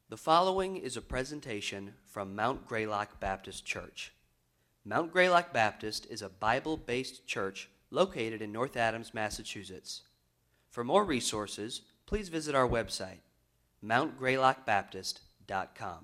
The following is a presentation from Mount Greylock Baptist Church. Mount Greylock Baptist is a Bible-based church located in North Adams, Massachusetts. For more resources, please visit our website, mountgreylockbaptist.com.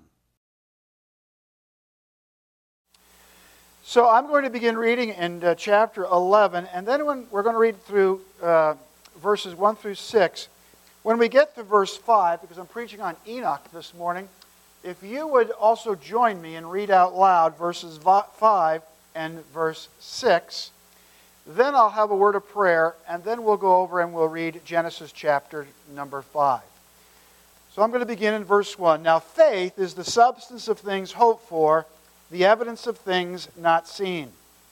So I'm going to begin reading in chapter 11, and then we're going to read through verses 1 through 6. When we get to verse 5, because I'm preaching on Enoch this morning, if you would also join me and read out loud verses 5 and verse 6, then I'll have a word of prayer, and then we'll go over and we'll read Genesis chapter number 5. So I'm going to begin in verse 1. Now faith is the substance of things hoped for, the evidence of things not seen.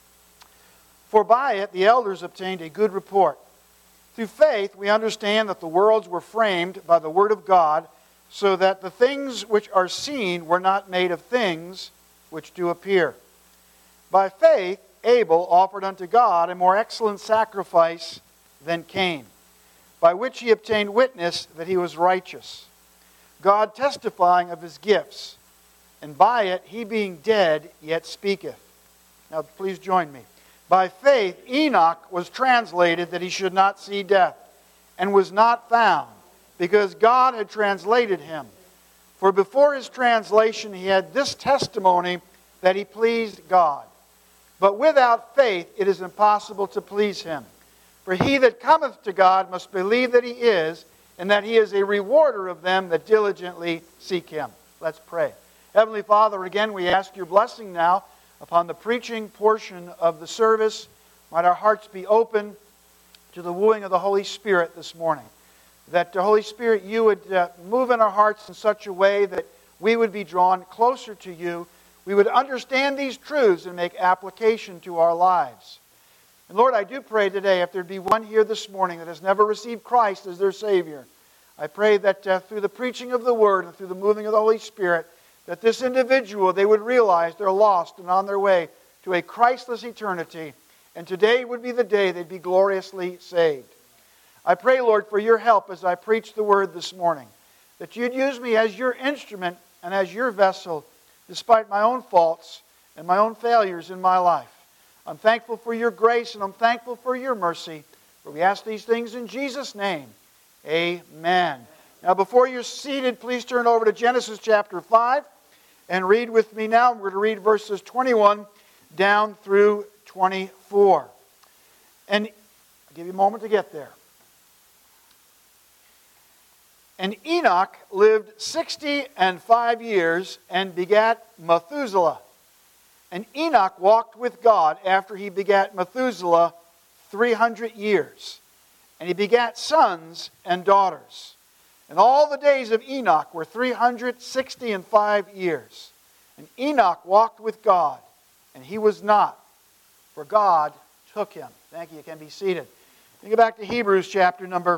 For by it the elders obtained a good report. Through faith we understand that the worlds were framed by the word of God, so that the things which are seen were not made of things which do appear. By faith Abel offered unto God a more excellent sacrifice than Cain, by which he obtained witness that he was righteous, God testifying of his gifts, and by it he being dead yet speaketh. Now please join me. By faith Enoch was translated that he should not see death, and was not found, because God had translated him. For before his translation he had this testimony, that he pleased God. But without faith it is impossible to please him. For he that cometh to God must believe that he is, and that he is a rewarder of them that diligently seek him. Let's pray. Heavenly Father, again we ask your blessing now upon the preaching portion of the service. Might our hearts be open to the wooing of the Holy Spirit this morning. That the Holy Spirit, you would move in our hearts in such a way that we would be drawn closer to you. We would understand these truths and make application to our lives. And Lord, I do pray today, if there be one here this morning that has never received Christ as their Savior, I pray that through the preaching of the Word and through the moving of the Holy Spirit, that this individual, they would realize they're lost and on their way to a Christless eternity. And today would be the day they'd be gloriously saved. I pray, Lord, for your help as I preach the Word this morning, that you'd use me as your instrument and as your vessel, despite my own faults and my own failures in my life. I'm thankful for your grace and I'm thankful for your mercy. For we ask these things in Jesus' name. Amen. Now before you're seated, please turn over to Genesis chapter 5 and read with me now. We're going to read verses 21 down through 24. And I'll give you a moment to get there. And Enoch lived 65 years and begat Methuselah. And Enoch walked with God after he begat Methuselah 300 years. And he begat sons and daughters. And all the days of Enoch were 365 years. And Enoch walked with God, and he was not, for God took him. Thank you. You can be seated. You go back to Hebrews chapter number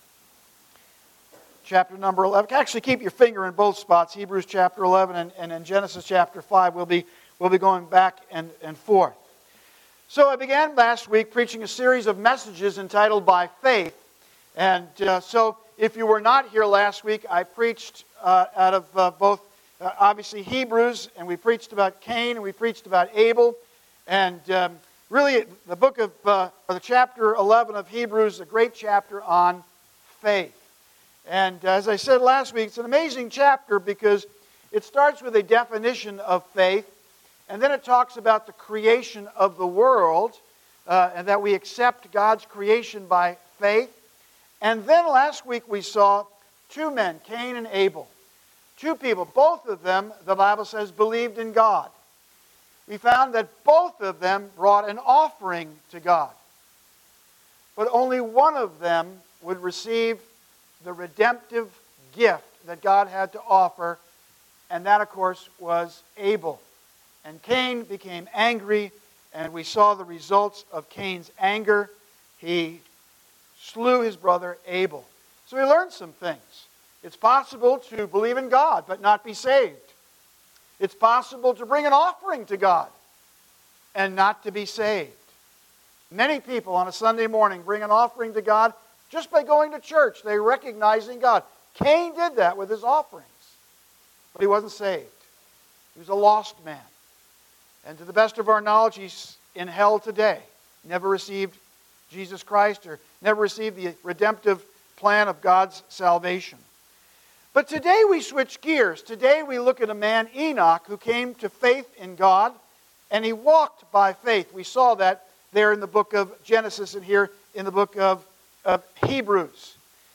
11. Actually, keep your finger in both spots. Hebrews chapter 11 and in Genesis chapter 5. We'll be going back and forth. So I began last week preaching a series of messages entitled By Faith. And so if you were not here last week, I preached out of both, obviously, Hebrews, and we preached about Cain, and we preached about Abel. And really, the book of, the chapter 11 of Hebrews is a great chapter on faith. And as I said last week, it's an amazing chapter because it starts with a definition of faith, and then it talks about the creation of the world, and that we accept God's creation by faith. And then last week we saw two men, Cain and Abel. Two people, both of them, the Bible says, believed in God. We found that both of them brought an offering to God. But only one of them would receive the redemptive gift that God had to offer, and that, of course, was Abel. And Cain became angry, and we saw the results of Cain's anger. He slew his brother Abel. So we learned some things. It's possible to believe in God but not be saved. It's possible to bring an offering to God and not to be saved. Many people on a Sunday morning bring an offering to God just by going to church. They're recognizing God. Cain did that with his offerings. but he wasn't saved. He was a lost man. And to the best of our knowledge, he's in hell today. Never received Jesus Christ or never received the redemptive plan of God's salvation. But today we switch gears. Today we look at a man, Enoch, who came to faith in God, and he walked by faith. We saw that there in the book of Genesis and here in the book of Hebrews.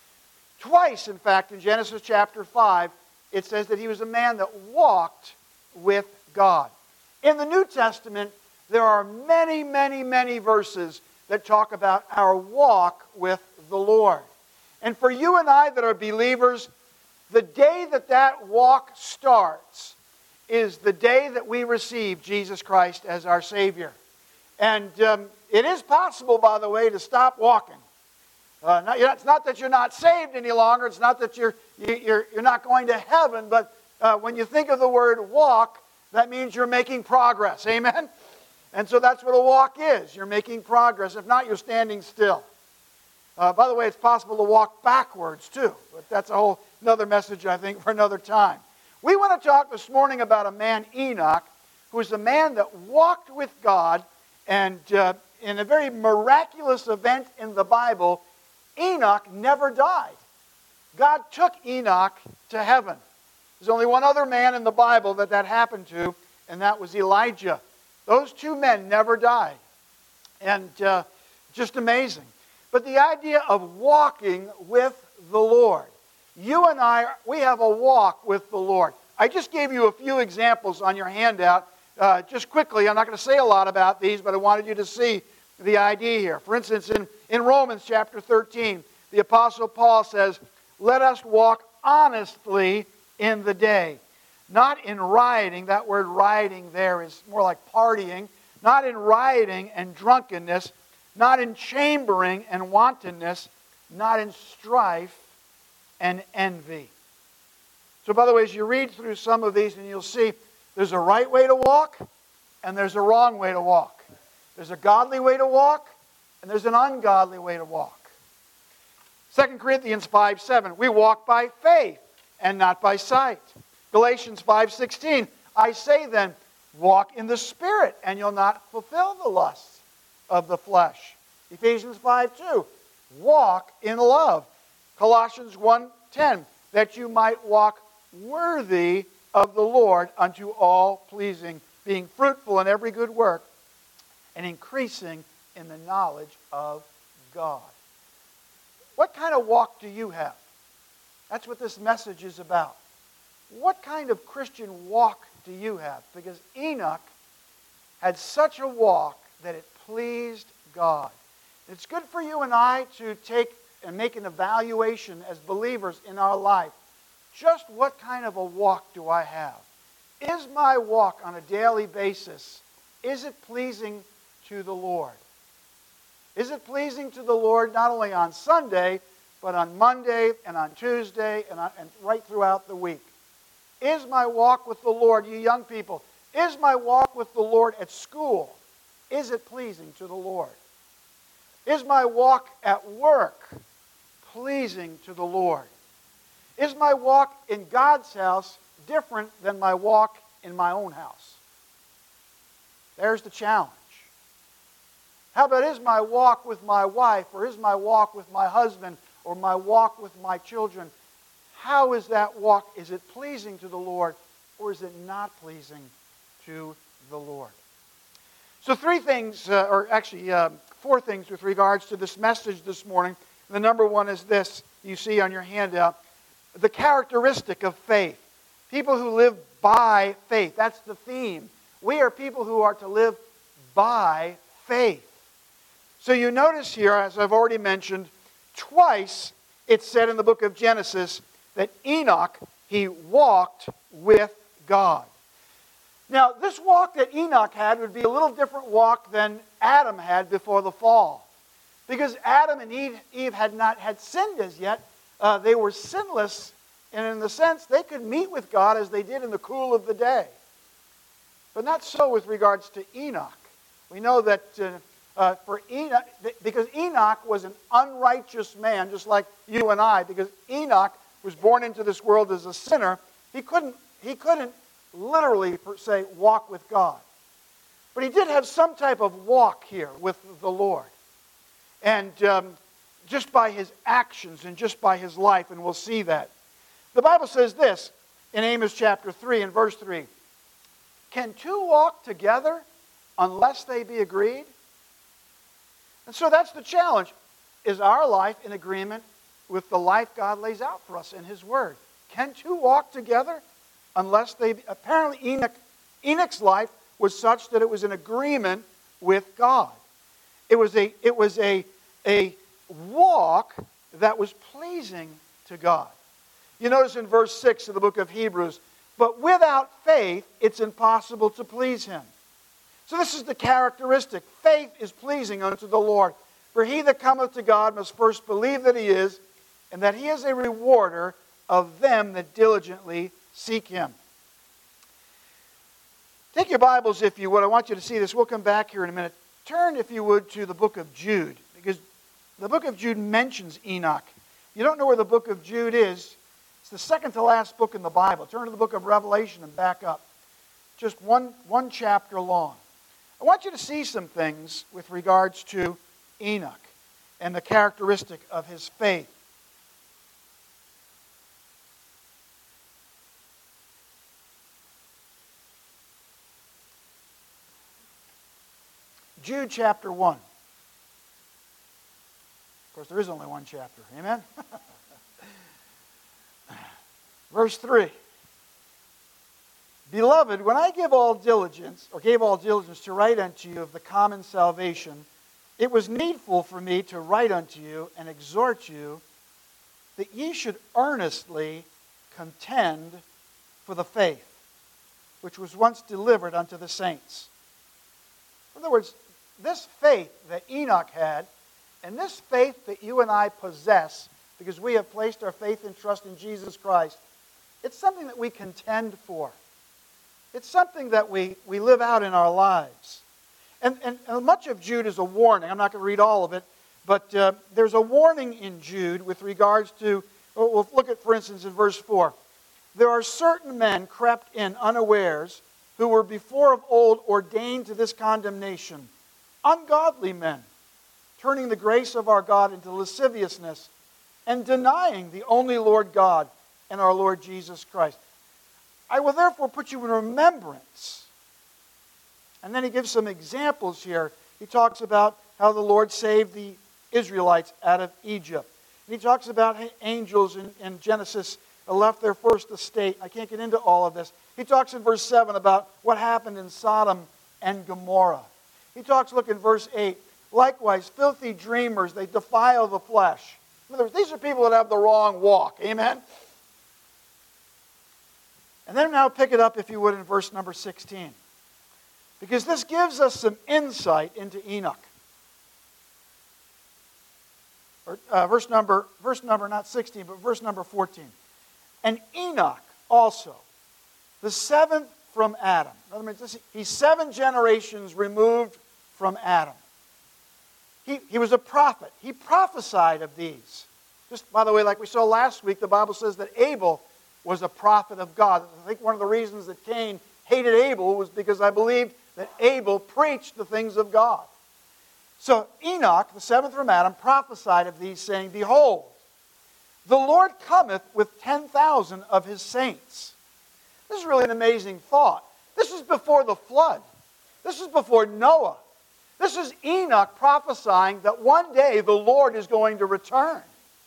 Twice, in fact, in Genesis chapter 5, it says that he was a man that walked with God. In the New Testament, there are many, many, many verses that talk about our walk with the Lord. And for you and I that are believers, the day that that walk starts is the day that we receive Jesus Christ as our Savior. And it is possible, by the way, to stop walking. It's not that you're not saved any longer. It's not that you're not going to heaven. But when you think of the word walk, that means you're making progress. Amen? And so that's what a walk is. You're making progress. If not, you're standing still. By the way, it's possible to walk backwards too. But that's a whole another message, I think, for another time. We want to talk this morning about a man, Enoch, who is a man that walked with God. And in a very miraculous event in the Bible, Enoch never died. God took Enoch to heaven. There's only one other man in the Bible that happened to, and that was Elijah. Those two men never died. And just amazing. But the idea of walking with the Lord. You and I, we have a walk with the Lord. I just gave you a few examples on your handout. Just quickly, I'm not going to say a lot about these, but I wanted you to see the idea here. For instance, in Romans chapter 13, the Apostle Paul says, "Let us walk honestly in the day, not in rioting." That word rioting there is more like partying. "Not in rioting and drunkenness, not in chambering and wantonness, not in strife and envy." So by the way, as you read through some of these, and you'll see there's a right way to walk and there's a wrong way to walk. There's a godly way to walk and there's an ungodly way to walk. 2 Corinthians 5:7, we walk by faith and not by sight. Galatians 5:16, I say then, walk in the Spirit and you'll not fulfill the lusts of the flesh. Ephesians 5:2, walk in love. Colossians 1:10, that you might walk worthy of the Lord unto all pleasing, being fruitful in every good work and increasing in the knowledge of God. What kind of walk do you have? That's what this message is about. What kind of Christian walk do you have? Because Enoch had such a walk that it pleased God. It's good for you and I to take and make an evaluation as believers in our life. Just what kind of a walk do I have? Is my walk on a daily basis, is it pleasing to the Lord? Is it pleasing to the Lord not only on Sunday, but on Monday and on Tuesday and right throughout the week? Is my walk with the Lord, you young people, is my walk with the Lord at school, is it pleasing to the Lord? Is my walk at work pleasing to the Lord? Is my walk in God's house different than my walk in my own house? There's the challenge. How about, is my walk with my wife, or is my walk with my husband, or my walk with my children? How is that walk? Is it pleasing to the Lord, or is it not pleasing to the Lord? So four things with regards to this message this morning. The number one is this, you see on your handout, the characteristic of faith. People who live by faith. That's the theme. We are people who are to live by faith. So you notice here, as I've already mentioned, twice it's said in the book of Genesis that Enoch, he walked with God. Now, this walk that Enoch had would be a little different walk than Adam had before the fall. Because Adam and Eve had not had sinned as yet. They were sinless, and in the sense they could meet with God as they did in the cool of the day. But not so with regards to Enoch. We know that for Enoch, because Enoch was an unrighteous man, just like you and I, because Enoch was born into this world as a sinner, He couldn't literally, per se, walk with God. But he did have some type of walk here with the Lord. And just by his actions and just by his life, and we'll see that. The Bible says this in Amos chapter 3 and verse 3. Can two walk together unless they be agreed? And so that's the challenge. Is our life in agreement with the life God lays out for us in His Word? Can two walk together unless they be? Apparently Enoch's life was such that it was in agreement with God. It was a walk that was pleasing to God. You notice in verse 6 of the book of Hebrews, but without faith it's impossible to please Him. So this is the characteristic. Faith is pleasing unto the Lord. For he that cometh to God must first believe that He is, and that He is a rewarder of them that diligently seek Him. Take your Bibles, if you would. I want you to see this. We'll come back here in a minute. Turn, if you would, to the book of Jude, because the book of Jude mentions Enoch. You don't know where the book of Jude is. It's the second to last book in the Bible. Turn to the book of Revelation and back up. Just one chapter long. I want you to see some things with regards to Enoch and the characteristic of his faith. Jude chapter 1. Of course, there is only one chapter. Amen? Verse 3. Beloved, when I gave all diligence to write unto you of the common salvation, it was needful for me to write unto you and exhort you that ye should earnestly contend for the faith which was once delivered unto the saints. In other words, this faith that Enoch had, and this faith that you and I possess, because we have placed our faith and trust in Jesus Christ, it's something that we contend for. It's something that we live out in our lives. And much of Jude is a warning. I'm not going to read all of it, but there's a warning in Jude with regards to, we'll look at, for instance, in verse 4. There are certain men crept in unawares, who were before of old ordained to this condemnation, ungodly men, turning the grace of our God into lasciviousness, and denying the only Lord God and our Lord Jesus Christ. I will therefore put you in remembrance. And then he gives some examples here. He talks about how the Lord saved the Israelites out of Egypt. And he talks about angels in Genesis left their first estate. I can't get into all of this. He talks in verse 7 about what happened in Sodom and Gomorrah. He talks, look in verse 8, likewise, filthy dreamers, they defile the flesh. In other words, these are people that have the wrong walk. Amen? And then now pick it up, if you would, in verse number 16. Because this gives us some insight into Enoch. Verse number not 16, but verse number 14. And Enoch also, the seventh from Adam. In other words, he's 7 generations removed from Adam. He was a prophet. He prophesied of these. Just by the way, like we saw last week, the Bible says that Abel was a prophet of God. I think one of the reasons that Cain hated Abel was because I believed that Abel preached the things of God. So Enoch, the seventh from Adam, prophesied of these, saying, Behold, the Lord cometh with 10,000 of His saints. This is really an amazing thought. This is before the flood. This is before Noah. This is Enoch prophesying that one day the Lord is going to return.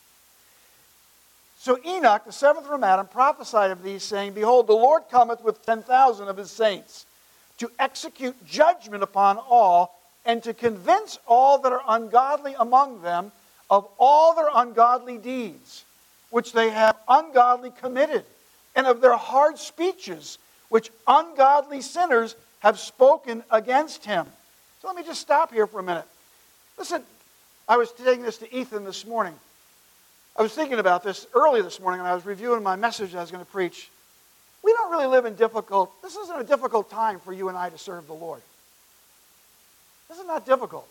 So Enoch, the seventh from Adam, prophesied of these, saying, Behold, the Lord cometh with 10,000 of His saints, to execute judgment upon all, and to convince all that are ungodly among them of all their ungodly deeds, which they have ungodly committed, and of their hard speeches, which ungodly sinners have spoken against Him. So let me just stop here for a minute. Listen, I was taking this to Ethan this morning. I was thinking about this early this morning, and I was reviewing my message I was going to preach. We don't really live in this isn't a difficult time for you and I to serve the Lord. This is not difficult.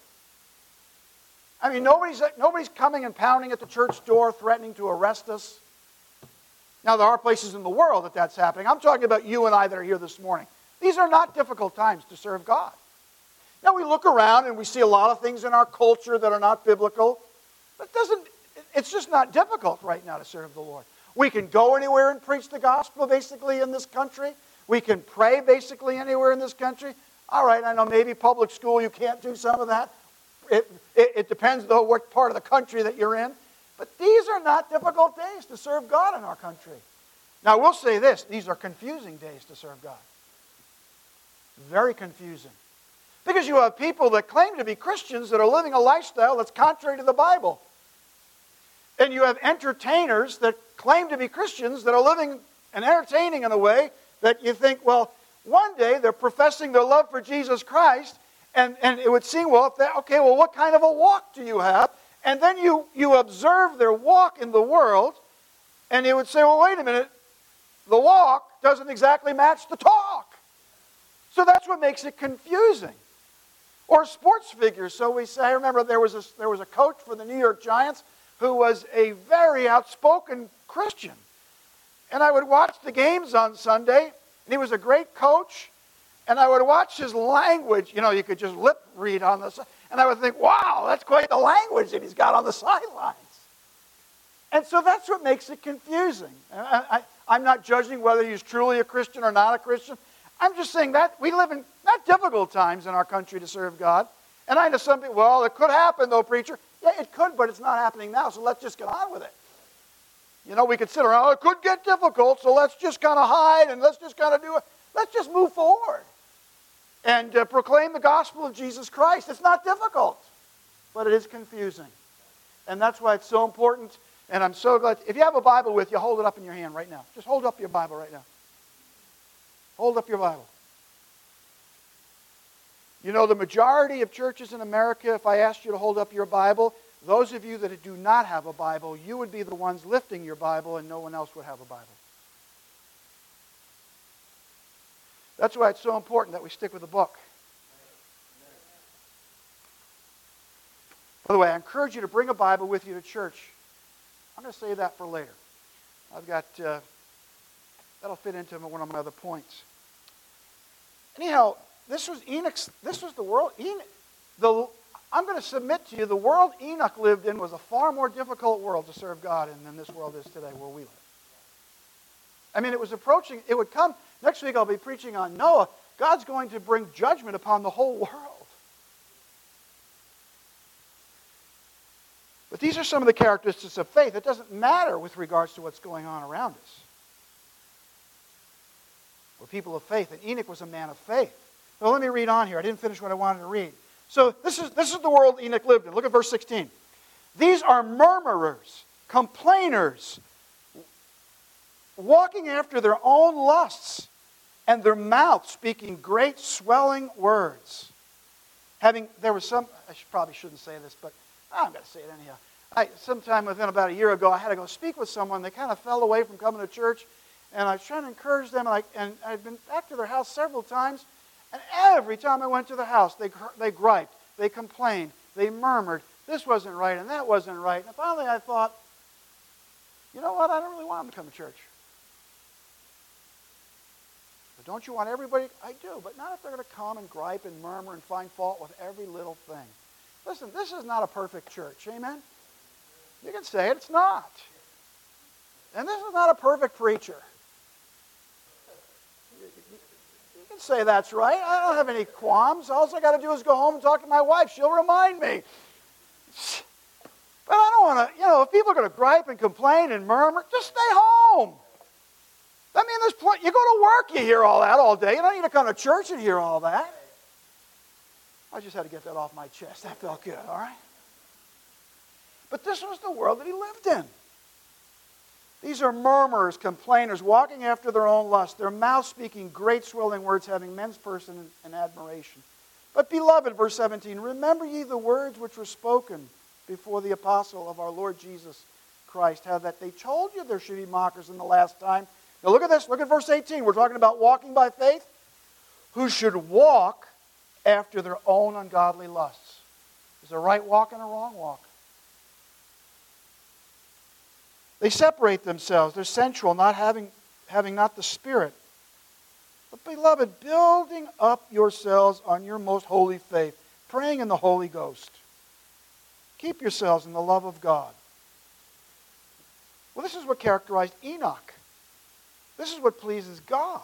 I mean, nobody's coming and pounding at the church door threatening to arrest us. Now, there are places in the world that that's happening. I'm talking about you and I that are here this morning. These are not difficult times to serve God. Now, we look around and we see a lot of things in our culture that are not biblical. But it's just not difficult right now to serve the Lord. We can go anywhere and preach the gospel, basically, in this country. We can pray, basically, anywhere in this country. All right, I know maybe public school, you can't do some of that. It depends, though, what part of the country that you're in. But these are not difficult days to serve God in our country. Now, we'll say this. These are confusing days to serve God. Very confusing. Because you have people that claim to be Christians that are living a lifestyle that's contrary to the Bible. And you have entertainers that claim to be Christians that are living and entertaining in a way that you think, well, one day they're professing their love for Jesus Christ, and it would seem, well, what kind of a walk do you have? And then you observe their walk in the world, and you would say, well, wait a minute, the walk doesn't exactly match the talk. So that's what makes it confusing. Or sports figures. So we say, I remember there was a coach for the New York Giants who was a very outspoken Christian. And I would watch the games on Sunday, and he was a great coach, and I would watch his language. You know, you could just lip read on the side. And I would think, wow, that's quite the language that he's got on the sidelines. And so that's what makes it confusing. I'm not judging whether he's truly a Christian or not a Christian. I'm just saying that we live in not difficult times in our country to serve God. And I know some people, well, it could happen though, preacher. Yeah, it could, but it's not happening now, so let's just get on with it. You know, we could sit around, it could get difficult, so let's just kind of hide and let's just kind of do it. Let's just move forward and proclaim the gospel of Jesus Christ. It's not difficult, but it is confusing. And that's why it's so important. And I'm so glad. If you have a Bible with you, hold it up in your hand right now. Just hold up your Bible right now. Hold up your Bible. You know, the majority of churches in America, if I asked you to hold up your Bible, those of you that do not have a Bible, you would be the ones lifting your Bible and no one else would have a Bible. That's why it's so important that we stick with the book. By the way, I encourage you to bring a Bible with you to church. I'm going to save that for later. I've got, that'll fit into one of my other points. Anyhow, this was the world. I'm going to submit to you, the world Enoch lived in was a far more difficult world to serve God in than this world is today where we live. I mean, it was approaching, it would come, next week I'll be preaching on Noah. God's going to bring judgment upon the whole world. But these are some of the characteristics of faith. It doesn't matter with regards to what's going on around us. We're people of faith, and Enoch was a man of faith. So let me read on here. I didn't finish what I wanted to read. So this is the world Enoch lived in. Look at verse 16. These are murmurers, complainers, walking after their own lusts, and their mouth speaking great swelling words. There was some, probably shouldn't say this, but I'm going to say it anyhow. Sometime within about a year ago, I had to go speak with someone. They kind of fell away from coming to church, and I was trying to encourage them, and I'd been back to their house several times, and every time I went to the house, they griped, they complained, they murmured, this wasn't right, and that wasn't right. And finally I thought, you know what, I don't really want them to come to church. But don't you want everybody? I do, but not if they're going to come and gripe and murmur and find fault with every little thing. Listen, this is not a perfect church, amen? You can say it, it's not. And this is not a perfect preacher. You can say that's right. I don't have any qualms. All I got to do is go home and talk to my wife. She'll remind me. But I don't want to, if people are going to gripe and complain and murmur, just stay home. I mean, you go to work, you hear all that all day. You don't need to come to church and hear all that. I just had to get that off my chest. That felt good, all right? But this was the world that he lived in. These are murmurers, complainers, walking after their own lust, their mouth speaking great swelling words, having men's person in admiration. But beloved, verse 17, remember ye the words which were spoken before the apostle of our Lord Jesus Christ, how that they told you there should be mockers in the last time. Now look at this, look at verse 18. We're talking about walking by faith. Who should walk after their own ungodly lusts. There's a right walk and a wrong walk. They separate themselves. They're sensual, not having not the Spirit. But beloved, building up yourselves on your most holy faith, praying in the Holy Ghost. Keep yourselves in the love of God. Well, this is what characterized Enoch. This is what pleases God.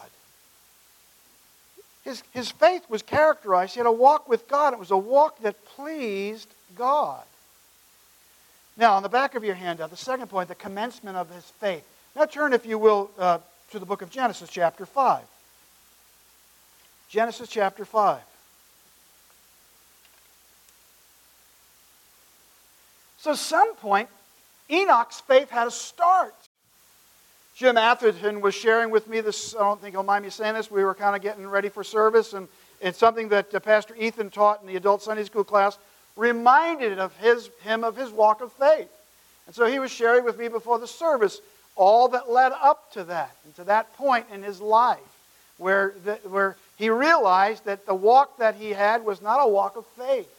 His faith was characterized. He had a walk with God. It was a walk that pleased God. Now, on the back of your handout, the second point, the commencement of his faith. Now turn, if you will, to the book of Genesis, chapter 5. Genesis chapter 5. So at some point, Enoch's faith had a start. Jim Atherton was sharing with me this, I don't think he'll mind me saying this, we were kind of getting ready for service, and it's something that Pastor Ethan taught in the adult Sunday school class, reminded him of his walk of faith. And so he was sharing with me before the service all that led up to that, and to that point in his life, where he realized that the walk that he had was not a walk of faith.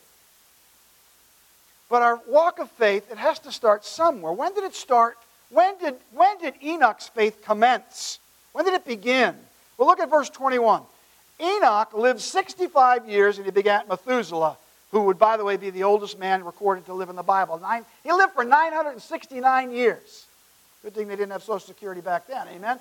But our walk of faith, it has to start somewhere. When did it start? When did Enoch's faith commence? When did it begin? Well, look at verse 21. Enoch lived 65 years and he begat Methuselah, who would, by the way, be the oldest man recorded to live in the Bible. He lived for 969 years. Good thing they didn't have Social Security back then, amen?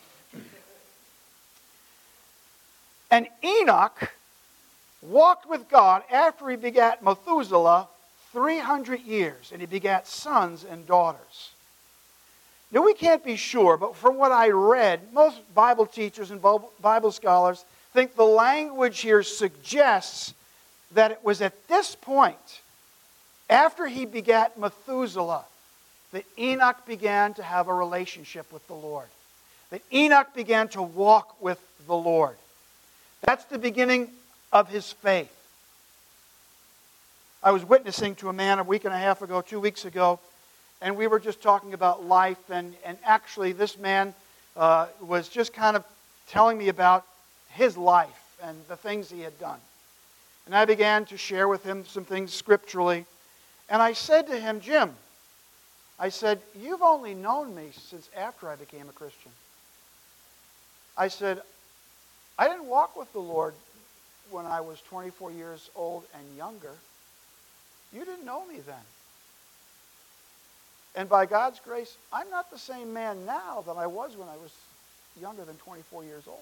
And Enoch walked with God after he begat Methuselah 300 years, and he begat sons and daughters. Now, we can't be sure, but from what I read, most Bible teachers and Bible scholars think the language here suggests that it was at this point, after he begat Methuselah, that Enoch began to have a relationship with the Lord. That Enoch began to walk with the Lord. That's the beginning of his faith. I was witnessing to a man a week and a half ago, 2 weeks ago, and we were just talking about life, and actually this man was just kind of telling me about his life and the things he had done. And I began to share with him some things scripturally, and I said to him, Jim, I said, you've only known me since after I became a Christian. I said, I didn't walk with the Lord when I was 24 years old and younger. You didn't know me then. And by God's grace, I'm not the same man now that I was when I was younger than 24 years old.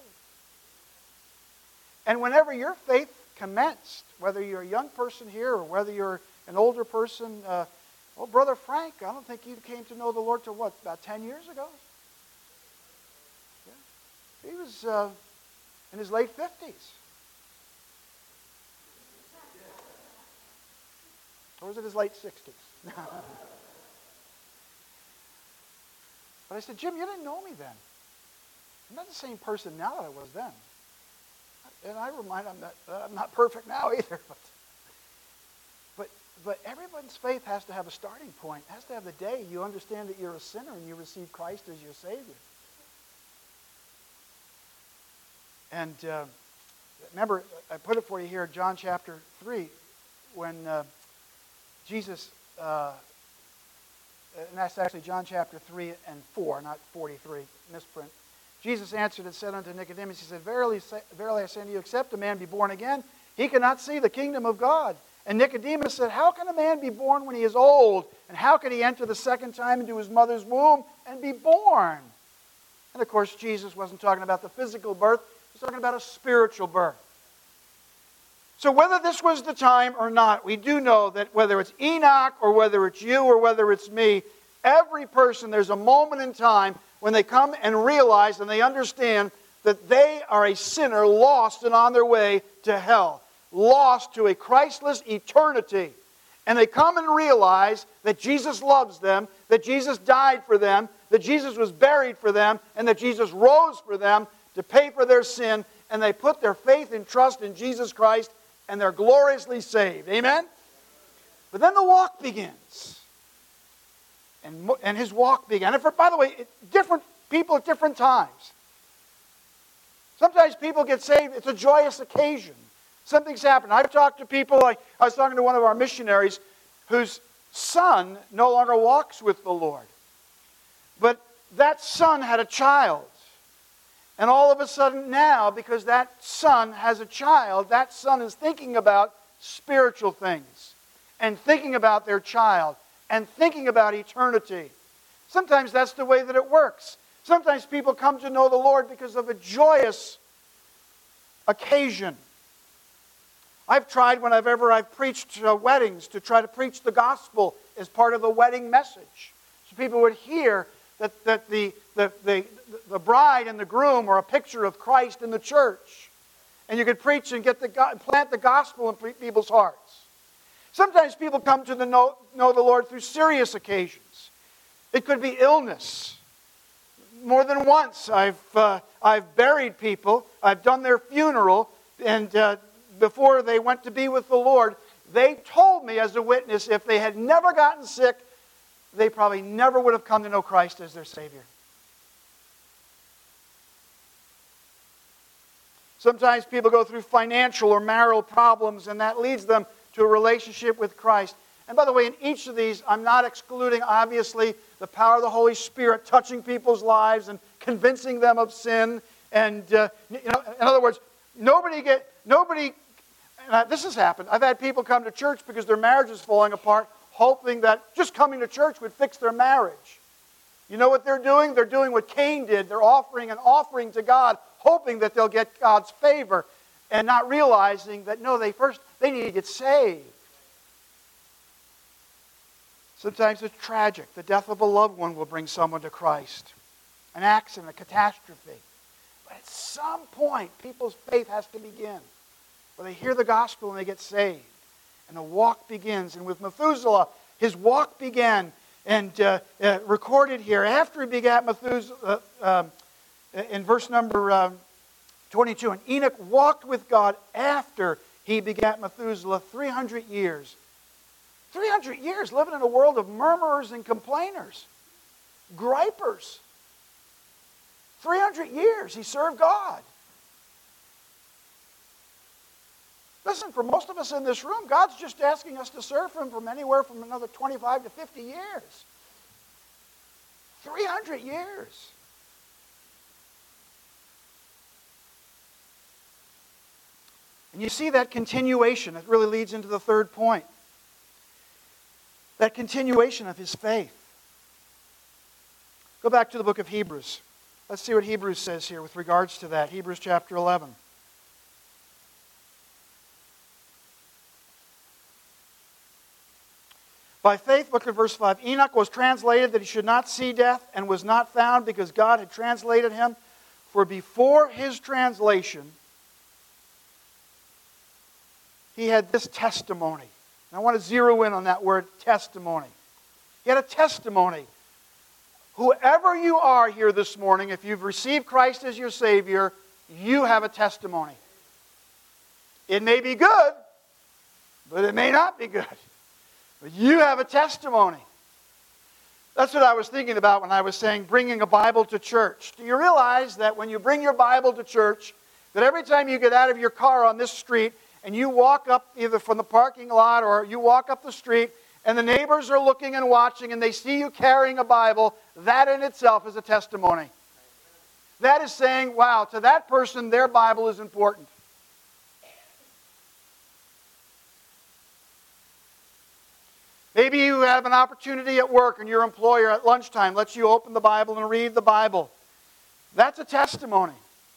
And whenever your faith commenced, whether you're a young person here or whether you're an older person, well, Brother Frank, I don't think you came to know the Lord till what, about 10 years ago? Yeah. He was in his late 50s. Or was it his late 60s? But I said, Jim, you didn't know me then. I'm not the same person now that I was then. And I remind him that I'm not perfect now either. But everyone's faith has to have a starting point. It has to have the day you understand that you're a sinner and you receive Christ as your Savior. And remember, I put it for you here, John chapter 3, when Jesus, and that's actually John chapter 3 and 4, not 43, misprint. Jesus answered and said unto Nicodemus, he said, Verily, verily I say unto you, except a man be born again, he cannot see the kingdom of God. And Nicodemus said, how can a man be born when he is old? And how can he enter the second time into his mother's womb and be born? And of course, Jesus wasn't talking about the physical birth. He was talking about a spiritual birth. So whether this was the time or not, we do know that whether it's Enoch or whether it's you or whether it's me, every person, there's a moment in time when they come and realize and they understand that they are a sinner lost and on their way to hell. Lost to a Christless eternity. And they come and realize that Jesus loves them, that Jesus died for them, that Jesus was buried for them, and that Jesus rose for them to pay for their sin, and they put their faith and trust in Jesus Christ, and they're gloriously saved. Amen? But then the walk begins. And his walk began. And by the way, different people at different times. Sometimes people get saved, it's a joyous occasion. Something's happened. I've talked to people, like I was talking to one of our missionaries whose son no longer walks with the Lord. But that son had a child. And all of a sudden now, because that son has a child, that son is thinking about spiritual things and thinking about their child and thinking about eternity. Sometimes that's the way that it works. Sometimes people come to know the Lord because of a joyous occasion. I've tried whenever I've preached weddings to try to preach the gospel as part of the wedding message. So people would hear that the bride and the groom are a picture of Christ in the church. And you could preach and plant the gospel in people's hearts. Sometimes people come to know the Lord through serious occasions. It could be illness. More than once I've buried people. I've done their funeral, and before they went to be with the Lord, they told me as a witness if they had never gotten sick, they probably never would have come to know Christ as their Savior. Sometimes people go through financial or marital problems, and that leads them to a relationship with Christ. And by the way, in each of these, I'm not excluding, obviously, the power of the Holy Spirit touching people's lives and convincing them of sin. And, in other words, this has happened. I've had people come to church because their marriage is falling apart, hoping that just coming to church would fix their marriage. You know what they're doing? They're doing what Cain did. They're offering an offering to God, hoping that they'll get God's favor, and not realizing that, no, they need to get saved. Sometimes it's tragic. The death of a loved one will bring someone to Christ. An accident, a catastrophe. But at some point, people's faith has to begin, where they hear the gospel and they get saved. And the walk begins. And with Methuselah, his walk began, and recorded here, after he begat Methuselah, in verse number 22, and Enoch walked with God after he begat Methuselah 300 years. 300 years living in a world of murmurers and complainers, gripers. 300 years he served God. Listen, for most of us in this room, God's just asking us to serve Him from anywhere from another 25 to 50 years. 300 years. And you see that continuation. It really leads into the third point. That continuation of his faith. Go back to the book of Hebrews. Let's see what Hebrews says here with regards to that. Hebrews chapter 11. By faith, look at verse 5. Enoch was translated that he should not see death, and was not found because God had translated him. For before his translation, he had this testimony. And I want to zero in on that word, testimony. He had a testimony. Whoever you are here this morning, if you've received Christ as your Savior, you have a testimony. It may be good, but it may not be good. But you have a testimony. That's what I was thinking about when I was saying bringing a Bible to church. Do you realize that when you bring your Bible to church, that every time you get out of your car on this street and you walk up either from the parking lot or you walk up the street and the neighbors are looking and watching and they see you carrying a Bible, that in itself is a testimony. That is saying, wow, to that person, their Bible is important. Maybe you have an opportunity at work and your employer at lunchtime lets you open the Bible and read the Bible. That's a testimony.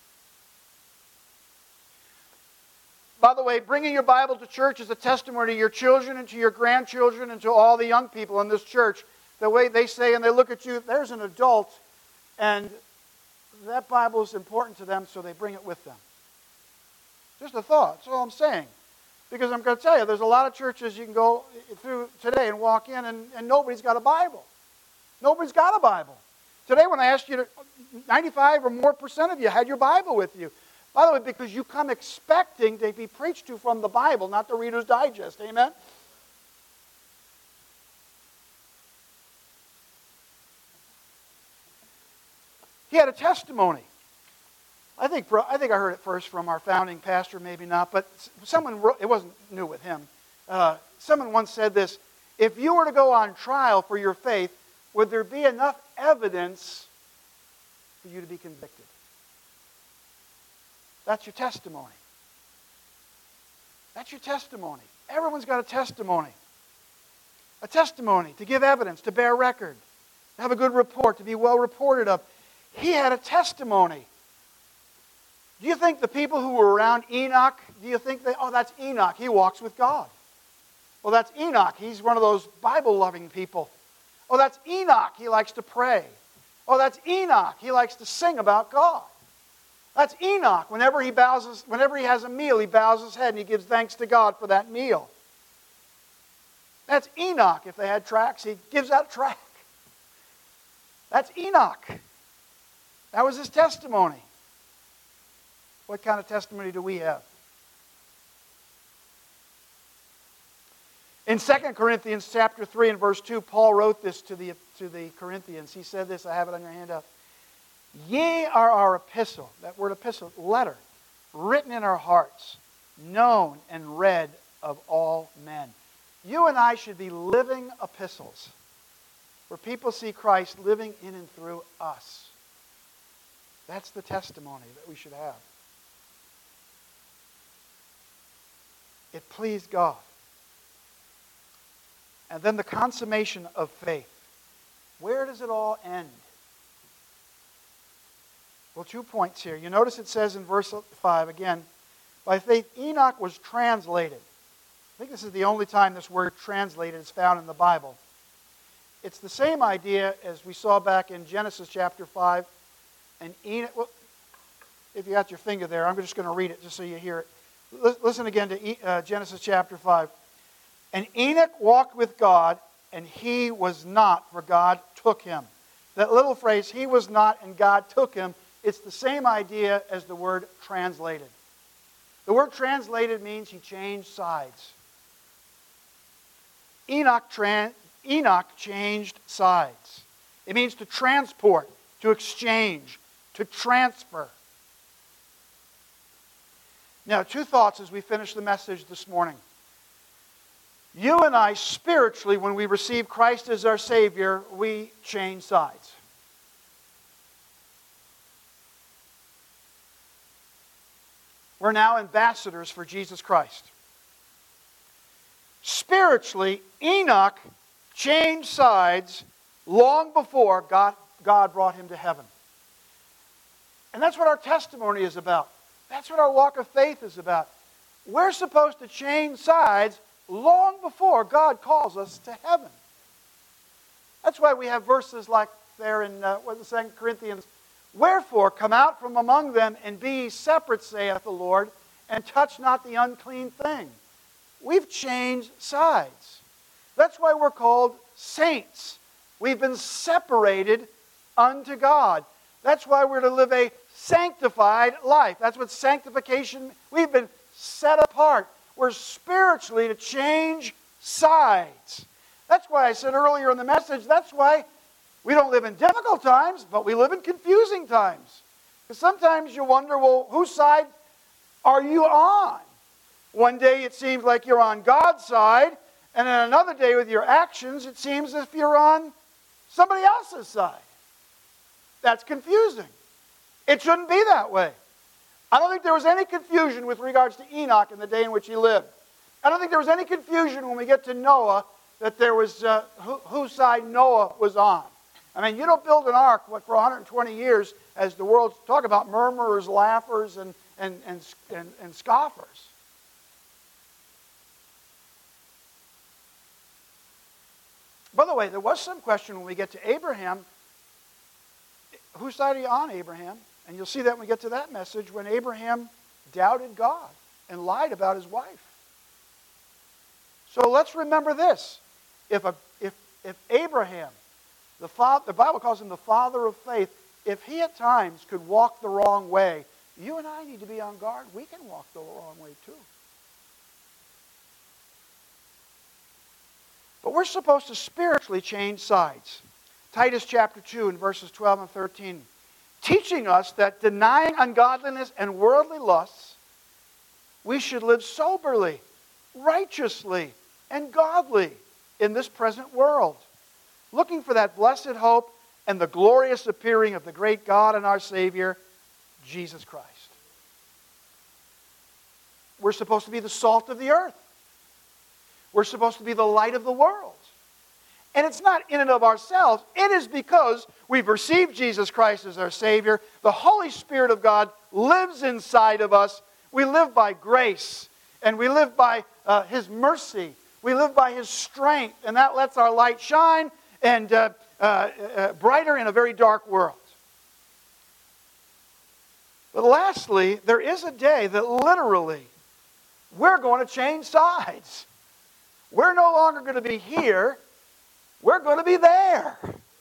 By the way, bringing your Bible to church is a testimony to your children and to your grandchildren and to all the young people in this church. The way they say and they look at you, there's an adult, and that Bible is important to them, so they bring it with them. Just a thought. That's all I'm saying. Because I'm going to tell you, there's a lot of churches you can go through today and walk in and nobody's got a Bible. Nobody's got a Bible. Today when I asked you, 95 or more % of you had your Bible with you. By the way, because you come expecting to be preached to from the Bible, not the Reader's Digest. Amen? He had a testimony. I think I heard it first from our founding pastor, maybe not, but someone wrote, it wasn't new with him. Someone once said this: if you were to go on trial for your faith, would there be enough evidence for you to be convicted. That's your testimony. That's your testimony. Everyone's got a testimony. A testimony to give evidence, to bear record, to have a good report, to be well reported of. He had a testimony. Do you think the people who were around Enoch, do you think that's Enoch, he walks with God? Well, that's Enoch, he's one of those Bible-loving people. Oh, that's Enoch, he likes to pray. Oh, that's Enoch, he likes to sing about God. That's Enoch, whenever he has a meal, he bows his head and he gives thanks to God for that meal. That's Enoch, if they had tracts, he gives out a tract. That's Enoch. That was his testimony. What kind of testimony do we have? In 2 Corinthians chapter 3 and verse 2, Paul wrote this to the Corinthians. He said this, I have it on your handout. Ye are our epistle, that word epistle, letter, written in our hearts, known and read of all men. You and I should be living epistles, where people see Christ living in and through us. That's the testimony that we should have. It pleased God. And then the consummation of faith. Where does it all end? Well, 2 points here. You notice it says in verse 5 again, by faith Enoch was translated. I think this is the only time this word translated is found in the Bible. It's the same idea as we saw back in Genesis chapter 5. And Enoch, well, if you got your finger there, I'm just going to read it just so you hear it. Listen again to Genesis chapter 5. And Enoch walked with God, and he was not, for God took him. That little phrase, he was not and God took him, it's the same idea as the word translated. The word translated means he changed sides. Enoch changed sides. It means to transport, to exchange, to transfer. Now, 2 thoughts as we finish the message this morning. You and I, spiritually, when we receive Christ as our Savior, we change sides. We're now ambassadors for Jesus Christ. Spiritually, Enoch changed sides long before God brought him to heaven. And that's what our testimony is about. That's what our walk of faith is about. We're supposed to change sides long before God calls us to heaven. That's why we have verses like there in 2 Corinthians. Wherefore, come out from among them and be ye separate, saith the Lord, and touch not the unclean thing. We've changed sides. That's why we're called saints. We've been separated unto God. That's why we're to live a sanctified life. That's what sanctification, we've been set apart. We're spiritually to change sides. That's why I said earlier in the message, that's why we don't live in difficult times, but we live in confusing times. Because sometimes you wonder, well, whose side are you on? One day it seems like you're on God's side, and then another day with your actions, it seems as if you're on somebody else's side. That's confusing. It shouldn't be that way. I don't think there was any confusion with regards to Enoch in the day in which he lived. I don't think there was any confusion when we get to Noah that there was whose side Noah was on. I mean, you don't build an ark for 120 years as the world talk about murmurers, laughers, and scoffers. By the way, there was some question when we get to Abraham. Whose side are you on, Abraham? And you'll see that when we get to that message, when Abraham doubted God and lied about his wife. So let's remember this. If Abraham, the Bible calls him the father of faith, if he at times could walk the wrong way, you and I need to be on guard. We can walk the wrong way too. But we're supposed to spiritually change sides. Titus chapter 2 and verses 12 and 13. Teaching us that denying ungodliness and worldly lusts, we should live soberly, righteously, and godly in this present world, looking for that blessed hope and the glorious appearing of the great God and our Savior, Jesus Christ. We're supposed to be the salt of the earth. We're supposed to be the light of the world. And it's not in and of ourselves. It is because we've received Jesus Christ as our Savior. The Holy Spirit of God lives inside of us. We live by grace. And we live by His mercy. We live by His strength. And that lets our light shine and brighter in a very dark world. But lastly, there is a day that literally we're going to change sides. We're no longer going to be here. We're going to be there.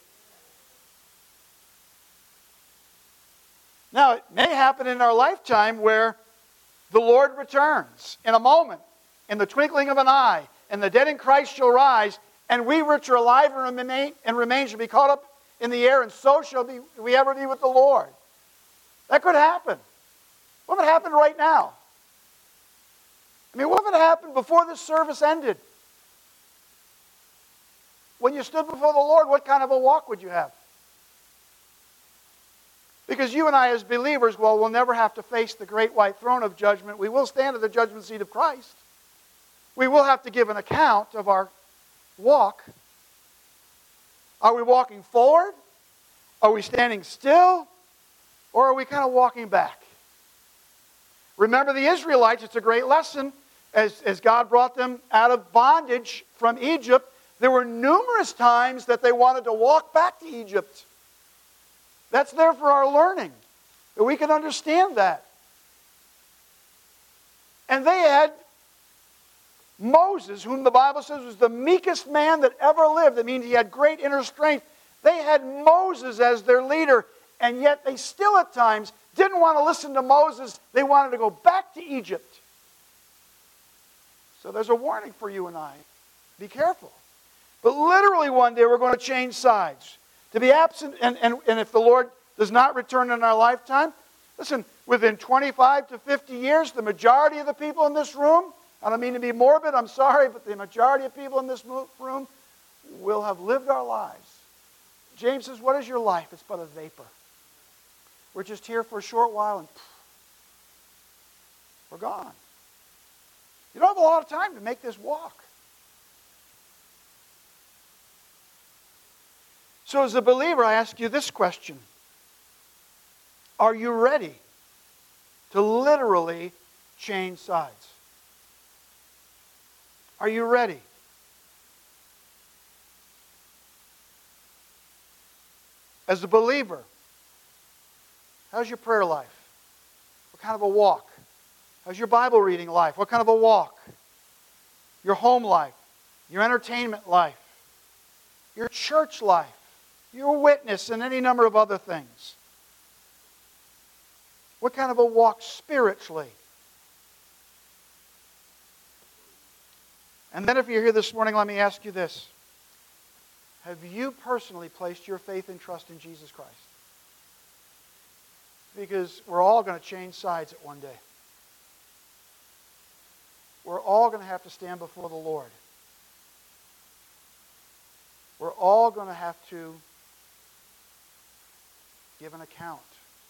Now, it may happen in our lifetime where the Lord returns in a moment, in the twinkling of an eye, and the dead in Christ shall rise, and we which are alive and remain shall be caught up in the air, and so shall we ever be with the Lord. That could happen. What if it happened right now? I mean, what if it happened before this service ended? When you stood before the Lord, what kind of a walk would you have? Because you and I as believers, well, we'll never have to face the great white throne of judgment. We will stand at the judgment seat of Christ. We will have to give an account of our walk. Are we walking forward? Are we standing still? Or are we kind of walking back? Remember the Israelites, it's a great lesson. As God brought them out of bondage from Egypt, there were numerous times that they wanted to walk back to Egypt. That's there for our learning, that we can understand that. And they had Moses, whom the Bible says was the meekest man that ever lived. That means he had great inner strength. They had Moses as their leader, and yet they still at times didn't want to listen to Moses. They wanted to go back to Egypt. So there's a warning for you and I. Be careful. But literally one day we're going to change sides. To be absent, and if the Lord does not return in our lifetime, listen, within 25 to 50 years, the majority of the people in this room, I don't mean to be morbid, I'm sorry, but the majority of people in this room will have lived our lives. James says, what is your life? It's but a vapor. We're just here for a short while and we're gone. You don't have a lot of time to make this walk. So as a believer, I ask you this question. Are you ready to literally change sides? Are you ready? As a believer, how's your prayer life? What kind of a walk? How's your Bible reading life? What kind of a walk? Your home life, your entertainment life, your church life, your witness, and any number of other things. What kind of a walk spiritually? And then if you're here this morning, let me ask you this. Have you personally placed your faith and trust in Jesus Christ? Because we're all going to change sides at one day. We're all going to have to stand before the Lord. We're all going to have to give an account.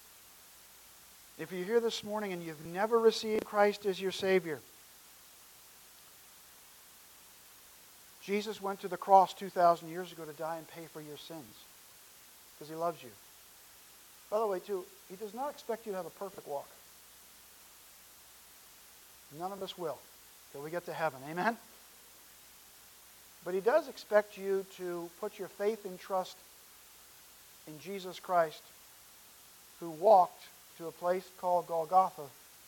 If you're here this morning and you've never received Christ as your Savior, Jesus went to the cross 2,000 years ago to die and pay for your sins because He loves you. By the way, too, He does not expect you to have a perfect walk. None of us will till we get to heaven. Amen? But He does expect you to put your faith and trust in Jesus Christ, who walked to a place called Golgotha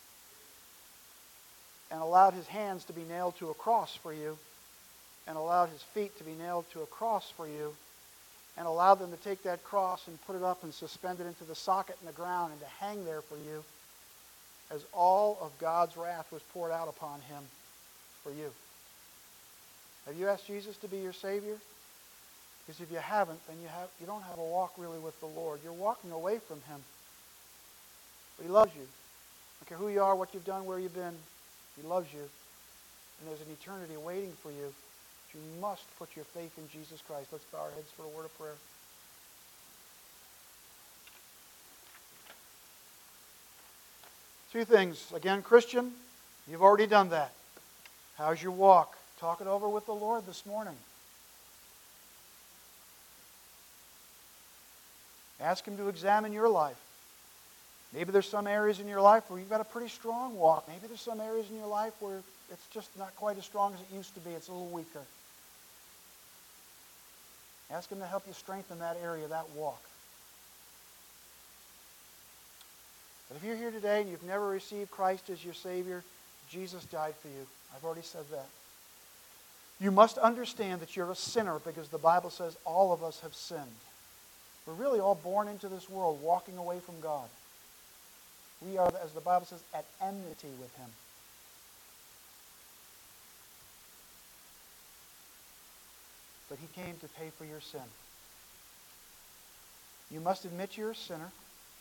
and allowed His hands to be nailed to a cross for you, and allowed His feet to be nailed to a cross for you, and allowed them to take that cross and put it up and suspend it into the socket in the ground and to hang there for you as all of God's wrath was poured out upon Him for you. Have you asked Jesus to be your Savior? Because if you haven't, then you don't have a walk really with the Lord. You're walking away from Him. But He loves you. I don't care who you are, what you've done, where you've been. He loves you. And there's an eternity waiting for you. You must put your faith in Jesus Christ. Let's bow our heads for a word of prayer. Two things. Again, Christian, you've already done that. How's your walk? Talk it over with the Lord this morning. Ask Him to examine your life. Maybe there's some areas in your life where you've got a pretty strong walk. Maybe there's some areas in your life where it's just not quite as strong as it used to be. It's a little weaker. Ask Him to help you strengthen that area, that walk. But if you're here today and you've never received Christ as your Savior, Jesus died for you. I've already said that. You must understand that you're a sinner because the Bible says all of us have sinned. We're really all born into this world walking away from God. We are, as the Bible says, at enmity with Him. But He came to pay for your sin. You must admit you're a sinner.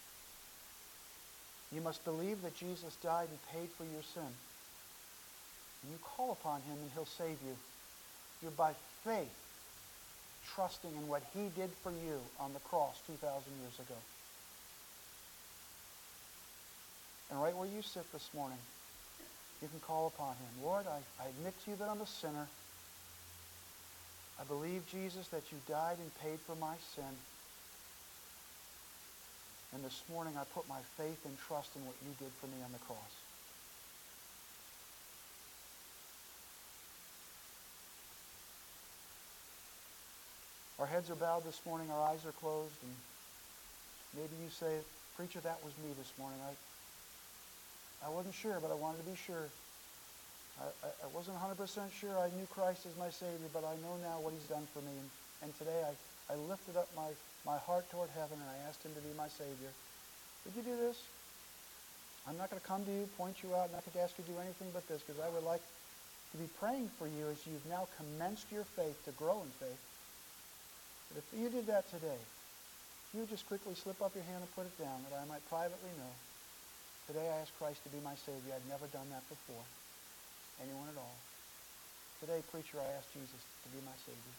You must believe that Jesus died and paid for your sin. And you call upon Him and He'll save you. You're by faith trusting in what He did for you on the cross 2,000 years ago. And right where you sit this morning, you can call upon Him. Lord, I admit to you that I'm a sinner. I believe, Jesus, that you died and paid for my sin. And this morning I put my faith and trust in what you did for me on the cross. Our heads are bowed this morning, our eyes are closed, and maybe you say, Preacher, that was me this morning. I wasn't sure, but I wanted to be sure. I wasn't 100% sure I knew Christ as my Savior, but I know now what He's done for me. And today I lifted up my heart toward heaven and I asked Him to be my Savior. Would you do this? I'm not going to come to you, point you out, not going to ask you to do anything but this, because I would like to be praying for you as you've now commenced your faith to grow in faith. But if you did that today, you would just quickly slip up your hand and put it down that I might privately know. Today I ask Christ to be my Savior. I've never done that before. Anyone at all. Today, preacher, I ask Jesus to be my Savior.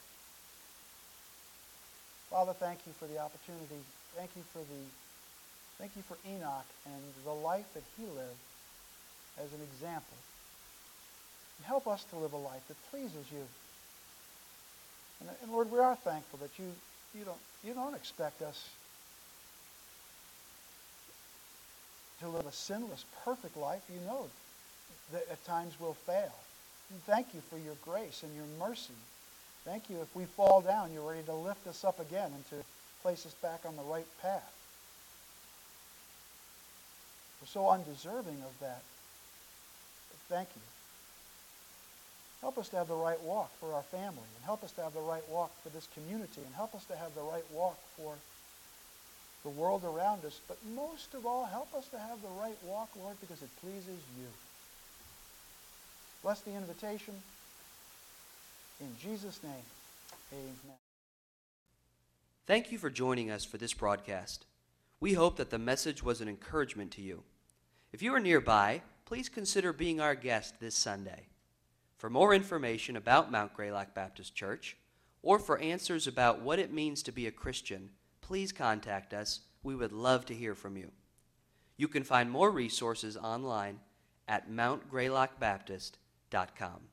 Father, thank you for the opportunity. Thank you for Enoch and the life that he lived as an example. And help us to live a life that pleases you. And Lord, we are thankful that you don't expect us to live a sinless, perfect life. You know that at times we'll fail. And thank you for your grace and your mercy. Thank you if we fall down, you're ready to lift us up again and to place us back on the right path. We're so undeserving of that. But thank you. Help us to have the right walk for our family, and help us to have the right walk for this community, and help us to have the right walk for the world around us. But most of all, help us to have the right walk, Lord, because it pleases you. Bless the invitation. In Jesus' name, amen. Thank you for joining us for this broadcast. We hope that the message was an encouragement to you. If you are nearby, please consider being our guest this Sunday. For more information about Mount Greylock Baptist Church, or for answers about what it means to be a Christian, please contact us. We would love to hear from you. You can find more resources online at mountgreylockbaptist.com.